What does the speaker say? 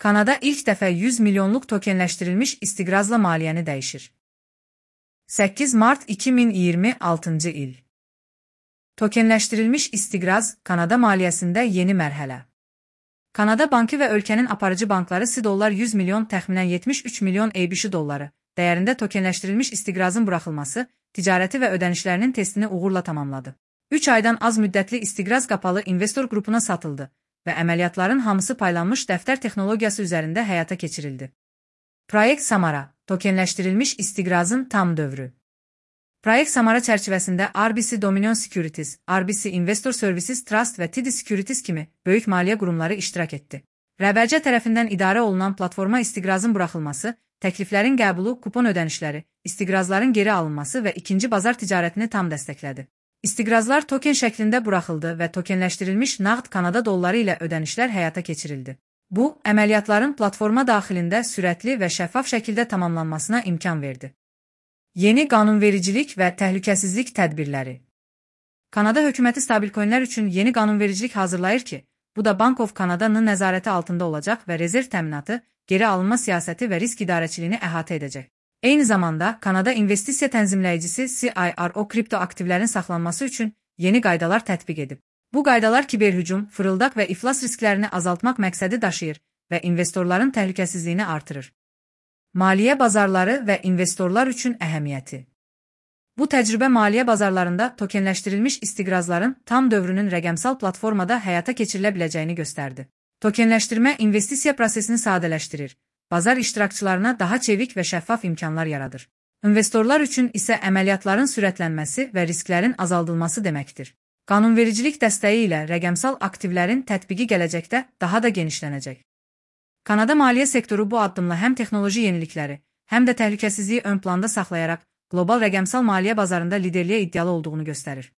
Kanada ilk dəfə 100 milyonluq tokenləşdirilmiş istiqrazla maliyyəni dəyişir. 8 Mart 2026 il. Tokenləşdirilmiş istiqraz Kanada maliyyəsində yeni mərhələ. Kanada Bankı və ölkənin aparıcı bankları $100 milyon təxminən 73 milyon ABŞ dolları dəyərində tokenləşdirilmiş istiqrazın buraxılması, ticarəti və ödənişlərinin testini uğurla tamamladı. 3 aydan az müddətli istiqraz qapalı investor qrupuna satıldı və əməliyyatların hamısı paylanmış dəftər texnologiyası üzərində həyata keçirildi. Proyekt Samara, tokenləşdirilmiş istiqrazın tam dövrü. Proyekt Samara çərçivəsində RBC Dominion Securities, RBC Investor Services Trust və TD Securities kimi böyük maliyyə qurumları iştirak etdi. Rəhbərcə tərəfindən idarə olunan platforma istiqrazın buraxılması, təkliflərin qəbulu, kupon ödənişləri, istiqrazların geri alınması və ikinci bazar ticarətini tam dəstəklədi. İstiqrazlar token şəklində buraxıldı və tokenləşdirilmiş nağd Kanada dolları ilə ödənişlər həyata keçirildi. Bu, əməliyyatların platforma daxilində sürətli və şəffaf şəkildə tamamlanmasına imkan verdi. Yeni qanunvericilik və təhlükəsizlik tədbirləri. Kanada hökuməti stabilcoinlər üçün yeni qanunvericilik hazırlayır ki, bu da Bank of Canada'nın nəzarəti altında olacaq və rezerv təminatı, geri alınma siyasəti və risk idarəçiliyini əhatə edəcək. Eyni zamanda, Kanada investisiya tənzimləyicisi CIRO kripto aktivlərin saxlanması üçün yeni qaydalar tətbiq edib. Bu qaydalar kiberhücum, fırıldaq və iflas risklərini azaltmaq məqsədi daşıyır və investorların təhlükəsizliyini artırır. Maliyyə bazarları və investorlar üçün əhəmiyyəti. Bu təcrübə maliyyə bazarlarında tokenləşdirilmiş istiqrazların tam dövrünün rəqəmsal platformada həyata keçirilə biləcəyini göstərdi. Tokenləşdirmə investisiya prosesini sadələşdirir. Bazar iştirakçılarına daha çevik və şəffaf imkanlar yaradır. İnvestorlar üçün isə əməliyyatların sürətlənməsi və risklərin azaldılması deməkdir. Qanunvericilik dəstəyi ilə rəqəmsal aktivlərin tətbiqi gələcəkdə daha da genişlənəcək. Kanada maliyyə sektoru bu addımla həm texnoloji yenilikləri, həm də təhlükəsizliyi ön planda saxlayaraq qlobal rəqəmsal maliyyə bazarında liderliyə iddialı olduğunu göstərir.